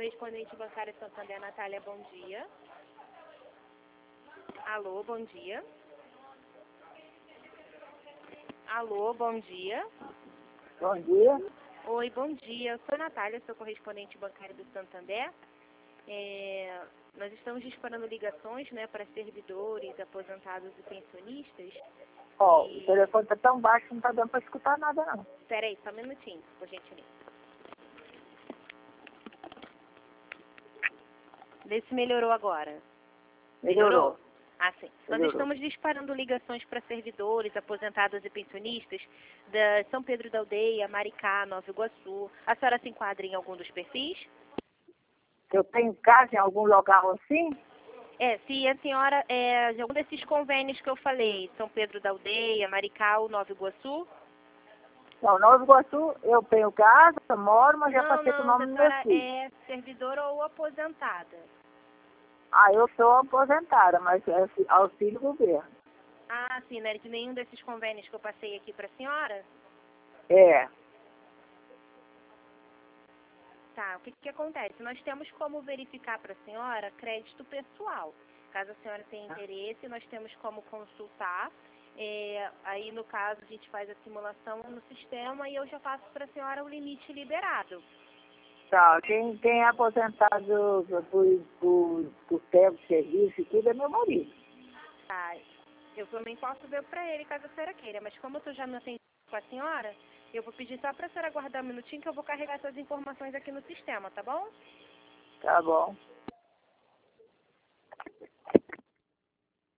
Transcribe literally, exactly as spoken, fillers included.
correspondente bancária Santander, Natália, bom dia. Alô, bom dia. Alô, bom dia. Bom dia. Oi, bom dia. Eu sou a Natália, sou correspondente bancária do Santander. É, nós estamos disparando ligações, né, para servidores, aposentados e pensionistas. Ó, e... o telefone tá tão baixo que não tá dando para escutar nada, não. Espera aí, só um minutinho, por gentileza. Vê se melhorou agora. Melhorou. Ah, sim. Nós Melhorou. estamos disparando ligações para servidores, aposentados e pensionistas da São Pedro da Aldeia, Maricá, Nova Iguaçu. A senhora se enquadra em algum dos perfis? Eu tenho casa em algum local assim? É, se a senhora é de algum desses convênios que eu falei, São Pedro da Aldeia, Maricá ou Nova Iguaçu? Não, Nova Iguaçu, eu tenho casa, moro, mas já Não, passei com o não, se nome a do meu senhora filho. é servidora ou aposentada. Ah, eu sou aposentada, mas é auxílio governo. Ah, sim, não é de nenhum desses convênios que eu passei aqui para a senhora? É. Tá, o que que acontece? Nós temos como verificar para a senhora crédito pessoal. Caso a senhora tenha interesse, nós temos como consultar. É, aí, no caso, a gente faz a simulação no sistema e eu já passo para a senhora o limite liberado. Tá, quem, quem é aposentado por, por, por tempo de serviço e tudo é meu marido. Tá, eu também posso ver para ele, caso a senhora queira, mas como eu tô já não atendi com a senhora, eu vou pedir só para a senhora aguardar um minutinho que eu vou carregar essas informações aqui no sistema, tá bom? Tá bom.